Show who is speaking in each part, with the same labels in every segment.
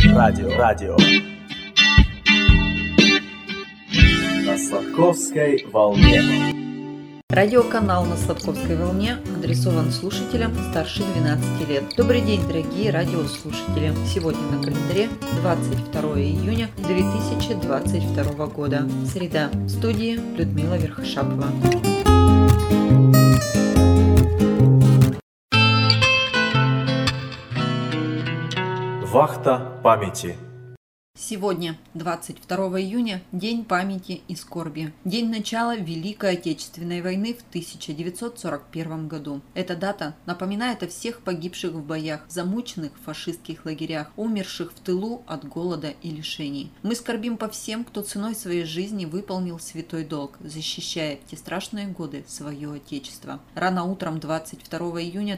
Speaker 1: Радио. На Сладковской волне.
Speaker 2: Радиоканал на Сладковской волне адресован слушателям старше 12 лет. Добрый день, дорогие радиослушатели! Сегодня на календаре 22 июня 2022 года. Среда. В студии Людмила Верхошапова.
Speaker 1: Вахта памяти.
Speaker 2: Сегодня, 22 июня, День памяти и скорби. День начала Великой Отечественной войны в 1941 году. Эта дата напоминает о всех погибших в боях, замученных в фашистских лагерях, умерших в тылу от голода и лишений. Мы скорбим по всем, кто ценой своей жизни выполнил святой долг, защищая в те страшные годы свое Отечество. Рано утром 22 июня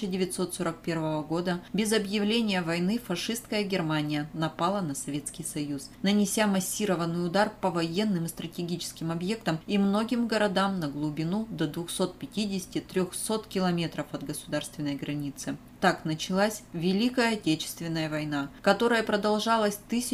Speaker 2: 1941 года, без объявления войны, фашистская Германия напала на Советский Союз, нанеся массированный удар по военным и стратегическим объектам и многим городам на глубину до 250-300 километров от государственной границы. Так началась Великая Отечественная война, которая продолжалась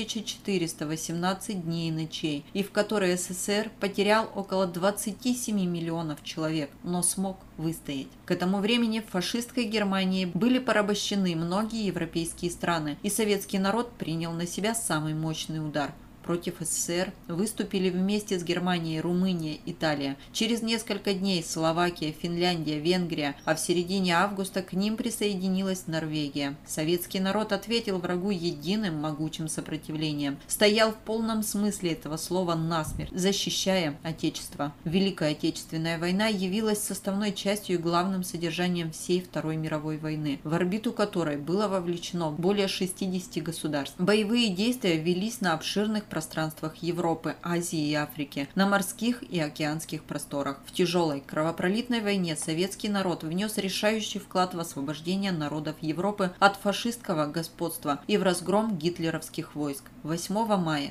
Speaker 2: 1418 дней и ночей, и в которой СССР потерял около 27 миллионов человек, но смог выстоять. К этому времени в фашистской Германии были порабощены многие европейские страны, и советский народ принял на себя самый мощный удар. Против СССР выступили вместе с Германией Румыния, Италия. Через несколько дней Словакия, Финляндия, Венгрия, а в середине августа к ним присоединилась Норвегия. Советский народ ответил врагу единым могучим сопротивлением. Стоял в полном смысле этого слова насмерть, защищая Отечество. Великая Отечественная война явилась составной частью и главным содержанием всей Второй мировой войны, в орбиту которой было вовлечено более 60 государств. Боевые действия велись на обширных пространствах Европы, Азии и Африки, на морских и океанских просторах. В тяжелой кровопролитной войне советский народ внес решающий вклад в освобождение народов Европы от фашистского господства и в разгром гитлеровских войск. 8 мая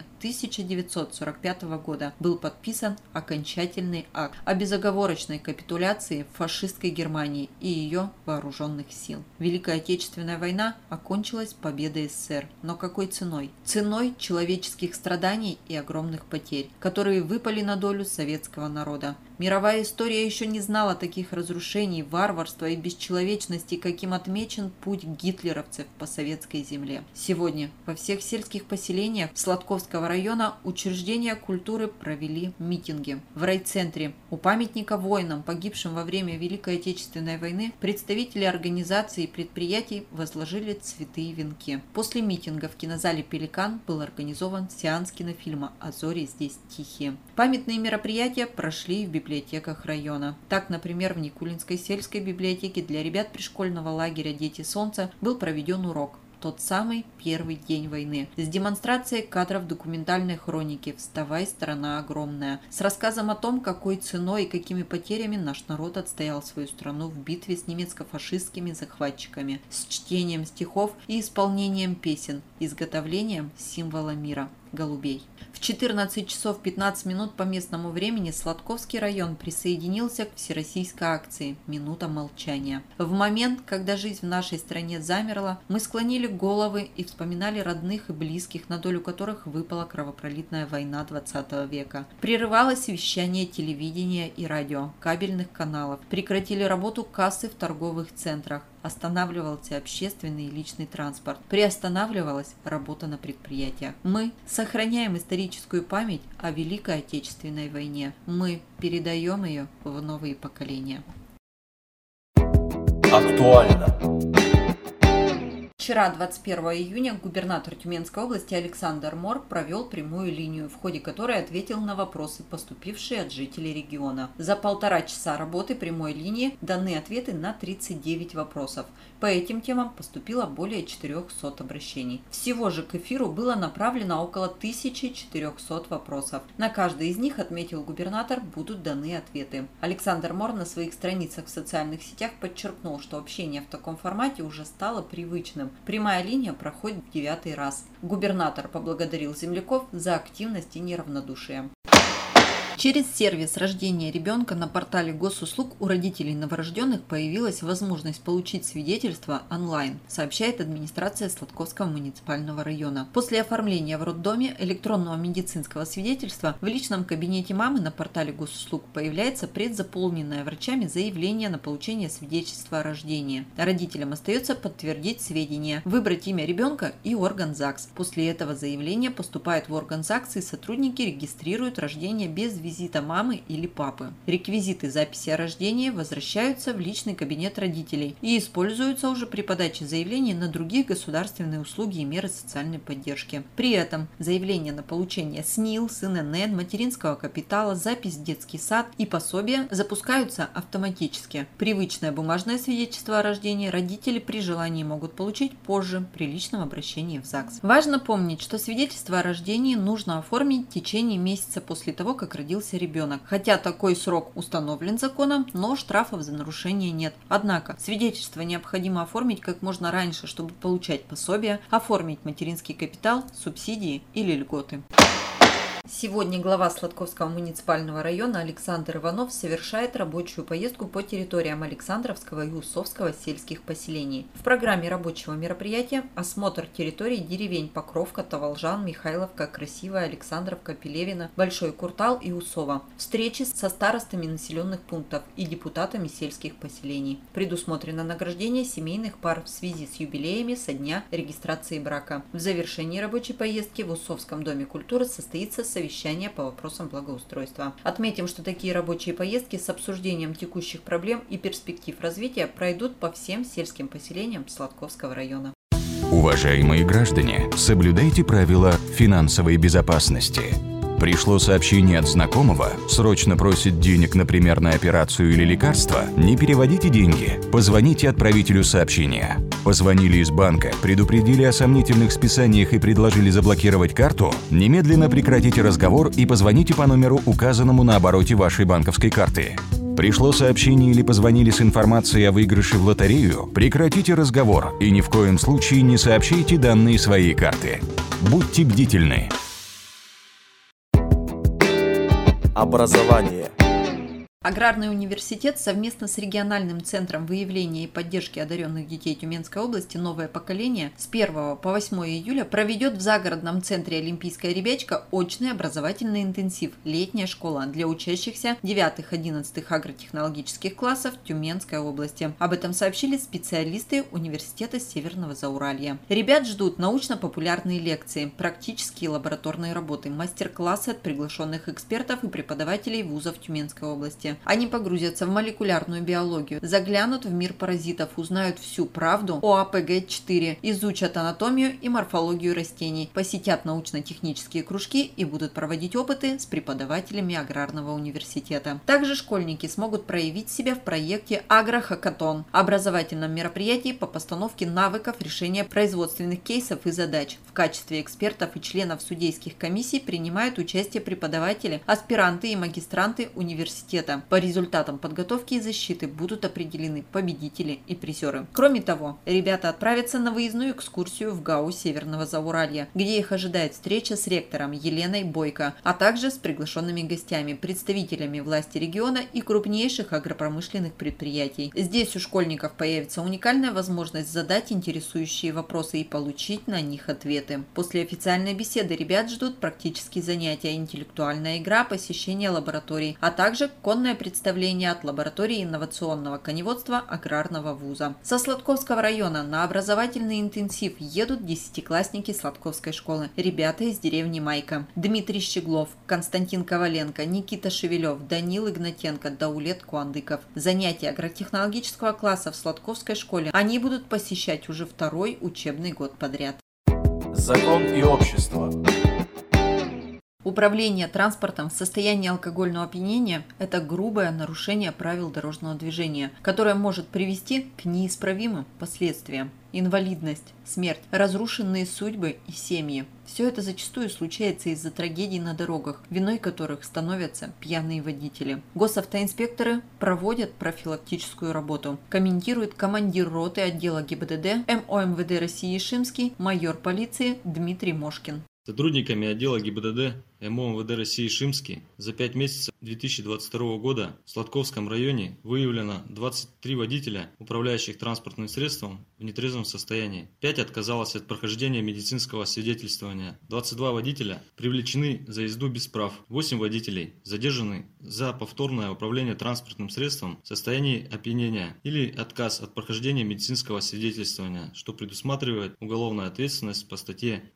Speaker 2: 1945 года был подписан окончательный акт о безоговорочной капитуляции фашистской Германии и ее вооруженных сил. Великая Отечественная война окончилась победой СССР. Но какой ценой? Ценой человеческих страданий и огромных потерь, которые выпали на долю советского народа. Мировая история еще не знала таких разрушений, варварства и бесчеловечности, каким отмечен путь гитлеровцев по советской земле. Сегодня во всех сельских поселениях Сладковского района учреждения культуры провели митинги. В райцентре у памятника воинам, погибшим во время Великой Отечественной войны, представители организаций и предприятий возложили цветы и венки. После митинга в кинозале «Пеликан» был организован сеанс кинофильма «А зори здесь тихие». Памятные мероприятия прошли в библиотеках района. Так, например, в Никулинской сельской библиотеке для ребят пришкольного лагеря «Дети Солнца» был проведен урок. Тот самый первый день войны, с демонстрацией кадров документальной хроники «Вставай, страна огромная», с рассказом о том, какой ценой и какими потерями наш народ отстоял свою страну в битве с немецко-фашистскими захватчиками, с чтением стихов и исполнением песен, изготовлением символа мира – голубей. В 14 часов 15 минут по местному времени Сладковский район присоединился к всероссийской акции «Минута молчания». В момент, когда жизнь в нашей стране замерла, мы склонили головы и вспоминали родных и близких, на долю которых выпала кровопролитная война 20 века. Прерывалось вещание телевидения и радио, кабельных каналов, прекратили работу кассы в торговых центрах, останавливался общественный и личный транспорт, приостанавливалась работа на предприятиях. Мы сохраняем историческую память о Великой Отечественной войне. Мы передаем ее в новые поколения.
Speaker 1: Актуально.
Speaker 2: Вчера, 21 июня, губернатор Тюменской области Александр Мор провел прямую линию, в ходе которой ответил на вопросы, поступившие от жителей региона. За 1,5 часа работы прямой линии даны ответы на 39 вопросов. По этим темам поступило более 400 обращений. Всего же к эфиру было направлено около 1400 вопросов. На каждый из них, отметил губернатор, будут даны ответы. Александр Мор на своих страницах в социальных сетях подчеркнул, что общение в таком формате уже стало привычным. Прямая линия проходит в 9-й раз. Губернатор поблагодарил земляков за активность и неравнодушие. Через сервис рождения ребенка на портале госуслуг у родителей новорожденных появилась возможность получить свидетельство онлайн, сообщает администрация Сладковского муниципального района. После оформления в роддоме электронного медицинского свидетельства в личном кабинете мамы на портале госуслуг появляется предзаполненное врачами заявление на получение свидетельства о рождении. Родителям остается подтвердить сведения, выбрать имя ребенка и орган ЗАГС. После этого заявление поступает в орган ЗАГС, и сотрудники регистрируют рождение без визита мамы или папы. Реквизиты записи о рождении возвращаются в личный кабинет родителей и используются уже при подаче заявлений на другие государственные услуги и меры социальной поддержки. При этом заявление на получение СНИЛ, СНН, материнского капитала, запись в детский сад и пособия запускаются автоматически. Привычное бумажное свидетельство о рождении родители при желании могут получить позже при личном обращении в ЗАГС. Важно помнить, что свидетельство о рождении нужно оформить в течение месяца после того, как родился ребенок. Хотя такой срок установлен законом, но штрафов за нарушение нет. Однако свидетельство необходимо оформить как можно раньше, чтобы получать пособие, оформить материнский капитал, субсидии или льготы. Сегодня глава Сладковского муниципального района Александр Иванов совершает рабочую поездку по территориям Александровского и Усовского сельских поселений. В программе рабочего мероприятия осмотр территорий деревень Покровка, Таволжан, Михайловка, Красивая, Александровка, Пелевина, Большой Куртал и Усово. Встречи со старостами населенных пунктов и депутатами сельских поселений. Предусмотрено награждение семейных пар в связи с юбилеями со дня регистрации брака. В завершении рабочей поездки в Усовском доме культуры состоится совещание по вопросам благоустройства. Отметим, что такие рабочие поездки с обсуждением текущих проблем и перспектив развития пройдут по всем сельским поселениям Сладковского района.
Speaker 3: Уважаемые граждане, соблюдайте правила финансовой безопасности. Пришло сообщение от знакомого, срочно просит денег, например, на операцию или лекарство? Не переводите деньги, позвоните отправителю сообщения. Позвонили из банка, предупредили о сомнительных списаниях и предложили заблокировать карту? Немедленно прекратите разговор и позвоните по номеру, указанному на обороте вашей банковской карты. Пришло сообщение или позвонили с информацией о выигрыше в лотерею? Прекратите разговор и ни в коем случае не сообщайте данные своей карты. Будьте бдительны.
Speaker 1: Образование.
Speaker 2: Аграрный университет совместно с региональным центром выявления и поддержки одаренных детей Тюменской области «Новое поколение» с 1 по 8 июля проведет в загородном центре «Олимпийская ребячка» очный образовательный интенсив «Летняя школа» для учащихся 9-11 агротехнологических классов Тюменской области. Об этом сообщили специалисты Университета Северного Зауралья. Ребят ждут научно-популярные лекции, практические лабораторные работы, мастер-классы от приглашенных экспертов и преподавателей вузов Тюменской области. Они погрузятся в молекулярную биологию, заглянут в мир паразитов, узнают всю правду о АПГ-4, изучат анатомию и морфологию растений, посетят научно-технические кружки и будут проводить опыты с преподавателями аграрного университета. Также школьники смогут проявить себя в проекте «Агрохакатон» – образовательном мероприятии по постановке навыков решения производственных кейсов и задач. В качестве экспертов и членов судейских комиссий принимают участие преподаватели, аспиранты и магистранты университета. По результатам подготовки и защиты будут определены победители и призеры. Кроме того, ребята отправятся на выездную экскурсию в ГАУ Северного Зауралья, где их ожидает встреча с ректором Еленой Бойко, а также с приглашенными гостями, представителями власти региона и крупнейших агропромышленных предприятий. Здесь у школьников появится уникальная возможность задать интересующие вопросы и получить на них ответы. После официальной беседы ребят ждут практические занятия, интеллектуальная игра, посещение лабораторий, а также конное представление от лаборатории инновационного коневодства аграрного вуза. Со Сладковского района на образовательный интенсив едут десятиклассники Сладковской школы. Ребята из деревни Майка. Дмитрий Щеглов, Константин Коваленко, Никита Шевелев, Данил Игнатенко, Даулет Куандыков. Занятия агротехнологического класса в Сладковской школе они будут посещать уже второй учебный год подряд.
Speaker 1: Закон и общество.
Speaker 2: Управление транспортом в состоянии алкогольного опьянения – это грубое нарушение правил дорожного движения, которое может привести к неисправимым последствиям. Инвалидность, смерть, разрушенные судьбы и семьи. Все это зачастую случается из-за трагедий на дорогах, виной которых становятся пьяные водители. Госавтоинспекторы проводят профилактическую работу, комментирует командир роты отдела ГИБДД МОМВД России Шимский, майор полиции Дмитрий Мошкин.
Speaker 4: Сотрудниками отдела ГИБДД МО МВД России Шимский за 5 месяцев 2022 года в Сладковском районе выявлено 23 водителя, управляющих транспортным средством в нетрезвом состоянии. 5 отказалось от прохождения медицинского свидетельствования. 22 водителя привлечены за езду без прав. 8 водителей задержаны за повторное управление транспортным средством в состоянии опьянения или отказ от прохождения медицинского свидетельствования, что предусматривает уголовную ответственность по статье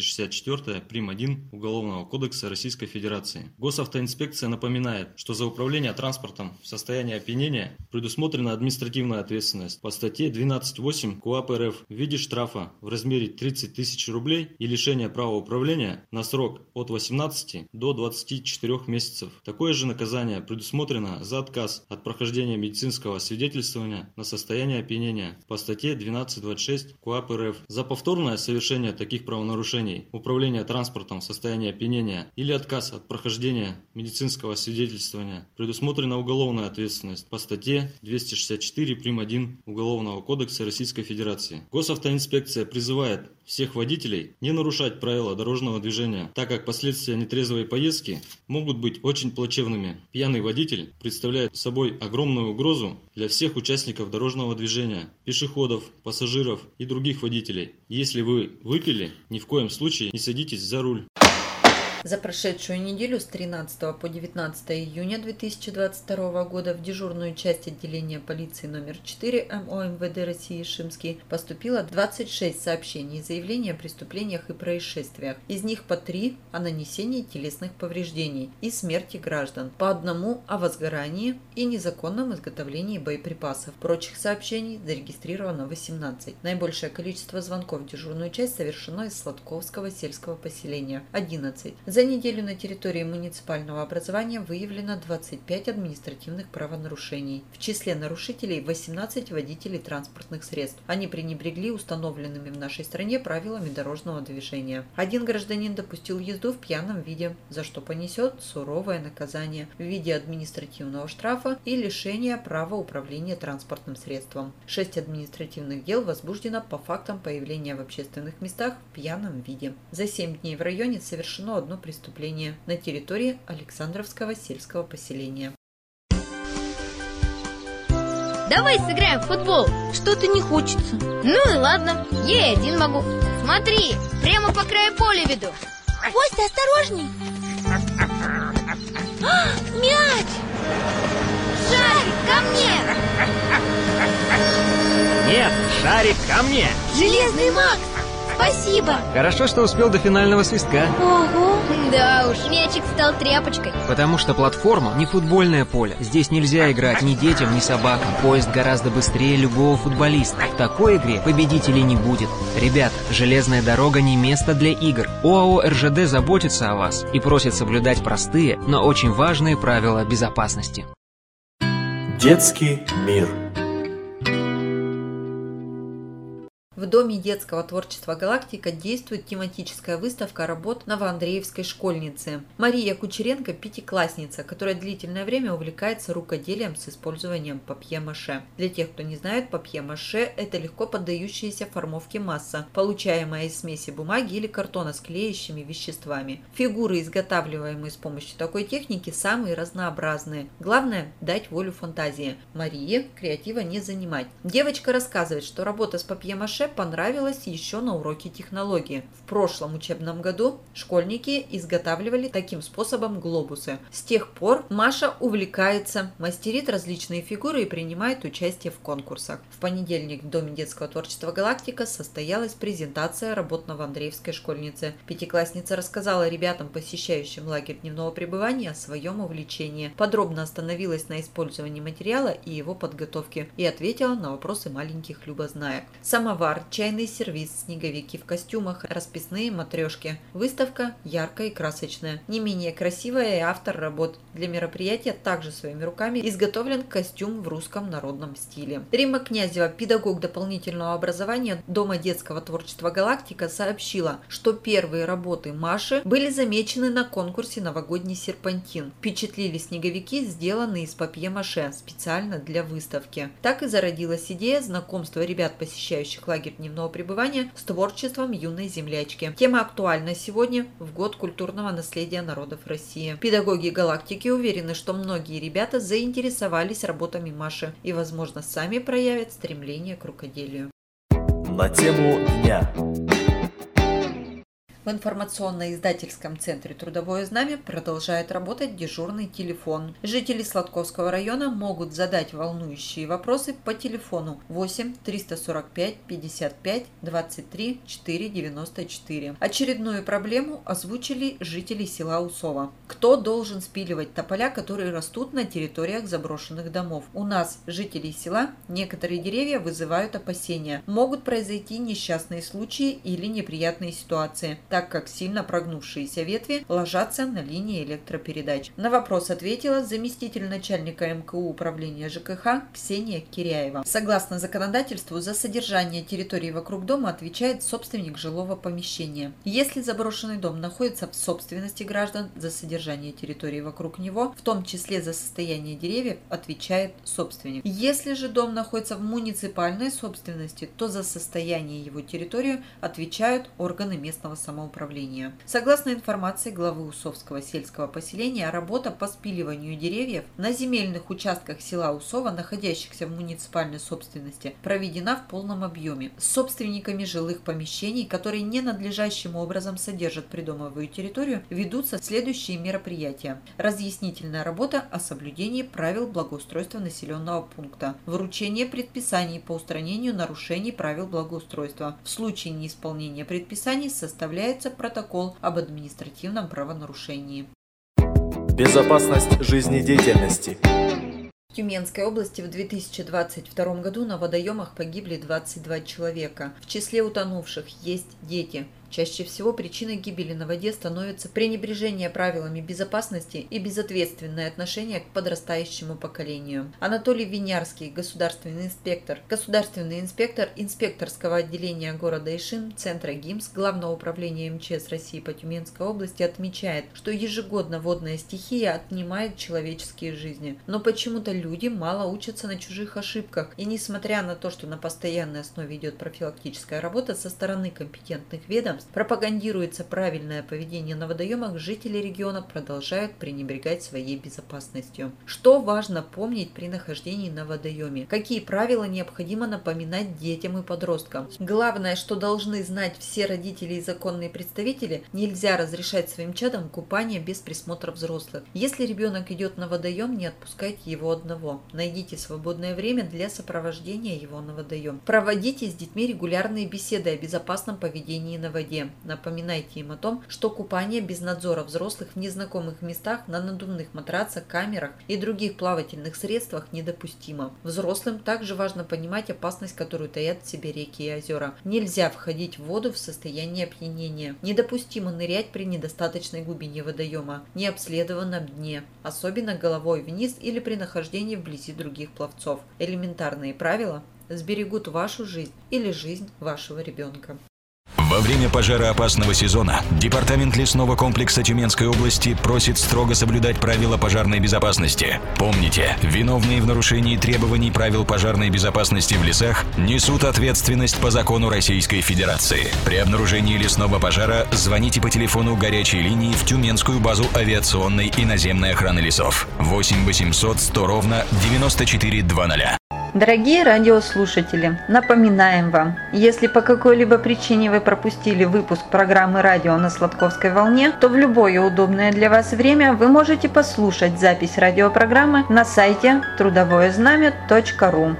Speaker 4: 264 прим. 1 Уголовного кодекса Российской Федерации. Госавтоинспекция напоминает, что за управление транспортом в состоянии опьянения предусмотрена административная ответственность по статье 12.8 КоАП РФ в виде штрафа в размере 30 тысяч рублей и лишения права управления на срок от 18 до 24 месяцев. Такое же наказание предусмотрено за отказ от прохождения медицинского свидетельствования на состояние опьянения по статье 12.26 КоАП РФ. За повторное совершение таких правонарушений, управление транспортом в состоянии опьянения или отказ от прохождения медицинского свидетельствования предусмотрена уголовная ответственность по статье 264 прим. 1 Уголовного кодекса Российской Федерации. Госавтоинспекция призывает всех водителей не нарушать правила дорожного движения, так как последствия нетрезвой поездки могут быть очень плачевными. Пьяный водитель представляет собой огромную угрозу для всех участников дорожного движения, пешеходов, пассажиров и других водителей. Если вы выпили, ни в коем случае не садитесь за руль.
Speaker 2: За прошедшую неделю с 13 по 19 июня 2022 года в дежурную часть отделения полиции номер 4 МО МВД России Шимский поступило 26 сообщений и заявлений о преступлениях и происшествиях. Из них по 3 о нанесении телесных повреждений и смерти граждан, по 1 о возгорании и незаконном изготовлении боеприпасов. Прочих сообщений зарегистрировано 18. Наибольшее количество звонков в дежурную часть совершено из Сладковского сельского поселения – 11. За неделю на территории муниципального образования выявлено 25 административных правонарушений. В числе нарушителей 18 водителей транспортных средств. Они пренебрегли установленными в нашей стране правилами дорожного движения. 1 гражданин допустил езду в пьяном виде, за что понесет суровое наказание в виде административного штрафа и лишения права управления транспортным средством. 6 административных дел возбуждено по фактам появления в общественных местах в пьяном виде. За 7 дней в районе совершено одно преступление на территории Александровского сельского поселения.
Speaker 5: Давай сыграем в футбол.
Speaker 6: Что-то не хочется.
Speaker 5: Ну и ладно, я и один могу. Смотри, прямо по краю поля веду.
Speaker 6: Костя, осторожней. Мяч!
Speaker 5: Шарик, ко мне!
Speaker 7: Нет, шарик ко мне!
Speaker 6: Железный Макс! Спасибо!
Speaker 7: Хорошо, что успел до финального свистка.
Speaker 6: Ого!
Speaker 5: Да уж, мячик стал тряпочкой.
Speaker 7: Потому что платформа не футбольное поле. Здесь нельзя играть ни детям, ни собакам. Поезд гораздо быстрее любого футболиста. В такой игре победителей не будет. Ребята, железная дорога не место для игр. ОАО РЖД заботится о вас и просит соблюдать простые, но очень важные правила безопасности.
Speaker 1: Детский мир.
Speaker 2: В Доме детского творчества «Галактика» действует тематическая выставка работ новоандреевской школьницы. Мария Кучеренко – пятиклассница, которая длительное время увлекается рукоделием с использованием папье-маше. Для тех, кто не знает, папье-маше – это легко поддающаяся формовке масса, получаемая из смеси бумаги или картона с клеящими веществами. Фигуры, изготавливаемые с помощью такой техники, самые разнообразные. Главное – дать волю фантазии. Марии креатива не занимать. Девочка рассказывает, что работа с папье-маше понравилось еще на уроке технологии. В прошлом учебном году школьники изготавливали таким способом глобусы. С тех пор Маша увлекается, мастерит различные фигуры и принимает участие в конкурсах. В понедельник в Доме детского творчества «Галактика» состоялась презентация работ новоандреевской школьницы. Пятиклассница рассказала ребятам, посещающим лагерь дневного пребывания, о своем увлечении. Подробно остановилась на использовании материала и его подготовке и ответила на вопросы маленьких любознаек. Самовар, чайный сервиз, снеговики в костюмах, расписные матрешки. Выставка яркая и красочная. Не менее красивая и автор работ. Для мероприятия также своими руками изготовлен костюм в русском народном стиле. Римма Князева, педагог дополнительного образования Дома детского творчества «Галактика», сообщила, что первые работы Маши были замечены на конкурсе «Новогодний серпантин». Впечатлили снеговики, сделанные из папье-маше специально для выставки. Так и зародилась идея знакомства ребят, посещающих лагерь лагерь дневного пребывания с творчеством юной землячки. Тема актуальна сегодня, в год культурного наследия народов России. Педагоги галактики уверены, что многие ребята заинтересовались работами Маши и, возможно, сами проявят стремление к рукоделию.
Speaker 1: На тему дня.
Speaker 2: В информационно-издательском центре «Трудовое знамя» продолжает работать дежурный телефон. Жители Сладковского района могут задать волнующие вопросы по телефону 8 345 55 23 494. Очередную проблему озвучили жители села Усово. Кто должен спиливать тополя, которые растут на территориях заброшенных домов? У нас, жителей села, некоторые деревья вызывают опасения. Могут произойти несчастные случаи или неприятные ситуации, так как сильно прогнувшиеся ветви ложатся на линии электропередач. На вопрос ответила заместитель начальника МКУ управления ЖКХ Ксения Киряева. Согласно законодательству, за содержание территории вокруг дома отвечает собственник жилого помещения. Если заброшенный дом находится в собственности граждан, за содержание территории вокруг него, в том числе за состояние деревьев, отвечает собственник. Если же дом находится в муниципальной собственности, то за состояние его территории отвечают органы местного самоуправления. Согласно информации главы Усовского сельского поселения, работа по спиливанию деревьев на земельных участках села Усово, находящихся в муниципальной собственности, проведена в полном объеме. С собственниками жилых помещений, которые ненадлежащим образом содержат придомовую территорию, ведутся следующие мероприятия. Разъяснительная работа о соблюдении правил благоустройства населенного пункта. Вручение предписаний по устранению нарушений правил благоустройства. В случае неисполнения предписаний составляется протокол об административном правонарушении.
Speaker 1: Безопасность жизнедеятельности.
Speaker 2: В Тюменской области в 2022 году на водоемах погибли 22 человека. В числе утонувших есть дети. Чаще всего причиной гибели на воде становится пренебрежение правилами безопасности и безответственное отношение к подрастающему поколению. Анатолий Винярский, государственный инспектор инспекторского отделения города Ишим, центра ГИМС, Главного управления МЧС России по Тюменской области, отмечает, что ежегодно водная стихия отнимает человеческие жизни. Но почему-то люди мало учатся на чужих ошибках, и несмотря на то, что на постоянной основе идет профилактическая работа со стороны компетентных ведомств, пропагандируется правильное поведение на водоемах, жители региона продолжают пренебрегать своей безопасностью. Что важно помнить при нахождении на водоеме? Какие правила необходимо напоминать детям и подросткам? Главное, что должны знать все родители и законные представители: нельзя разрешать своим чадам купание без присмотра взрослых. Если ребенок идет на водоем, не отпускайте его одного. Найдите свободное время для сопровождения его на водоем. Проводите с детьми регулярные беседы о безопасном поведении на воде. Напоминайте им о том, что купание без надзора взрослых в незнакомых местах, на надувных матрацах, камерах и других плавательных средствах недопустимо. Взрослым также важно понимать опасность, которую таят в себе реки и озера. Нельзя входить в воду в состоянии опьянения. Недопустимо нырять при недостаточной глубине водоема, необследованном дне, особенно головой вниз или при нахождении вблизи других пловцов. Элементарные правила сберегут вашу жизнь или жизнь вашего ребенка.
Speaker 3: Во время пожароопасного сезона Департамент лесного комплекса Тюменской области просит строго соблюдать правила пожарной безопасности. Помните, виновные в нарушении требований правил пожарной безопасности в лесах несут ответственность по закону Российской Федерации. При обнаружении лесного пожара звоните по телефону горячей линии в Тюменскую базу авиационной и наземной охраны лесов 8 800 100 ровно 9400.
Speaker 2: Дорогие радиослушатели, напоминаем вам, если по какой-либо причине вы пропустили выпуск программы «Радио на Сладковской волне», то в любое удобное для вас время вы можете послушать запись радиопрограммы на сайте трудовоезнамя.ру.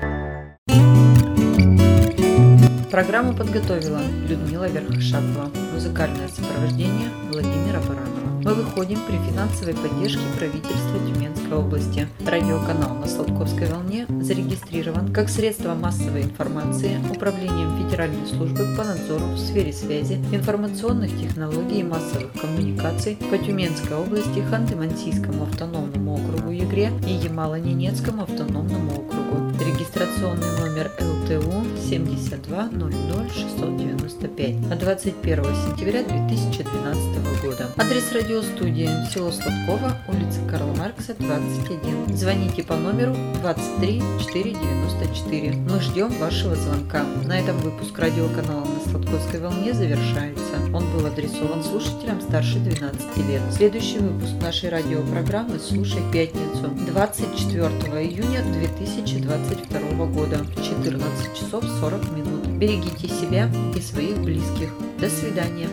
Speaker 2: Программу подготовила Людмила Верхошапова. Музыкальное сопровождение Владимира Баранова. Мы выходим при финансовой поддержке правительства Тюменской области. Радиоканал на Сладковской волне зарегистрирован как средство массовой информации Управлением Федеральной службы по надзору в сфере связи, информационных технологий и массовых коммуникаций по Тюменской области, Ханты-Мансийскому автономному округу Югре и Ямало-Ненецкому автономному округу. Регистрационный номер ЛТУ 72 695 от 21 сентября 2012 года. Адрес радиостудии: село Сладково, улица Карла Маркса, 21. Звоните по номеру 23 494. Мы ждем вашего звонка. На этом выпуск радиоканала «На Сладковской волне» завершается. Он был адресован слушателям старше 12 лет. Следующий выпуск нашей радиопрограммы слушай в пятницу, 24 июня 2022 года в 14 часов 40 минут. Берегите себя и своих близких. До свидания.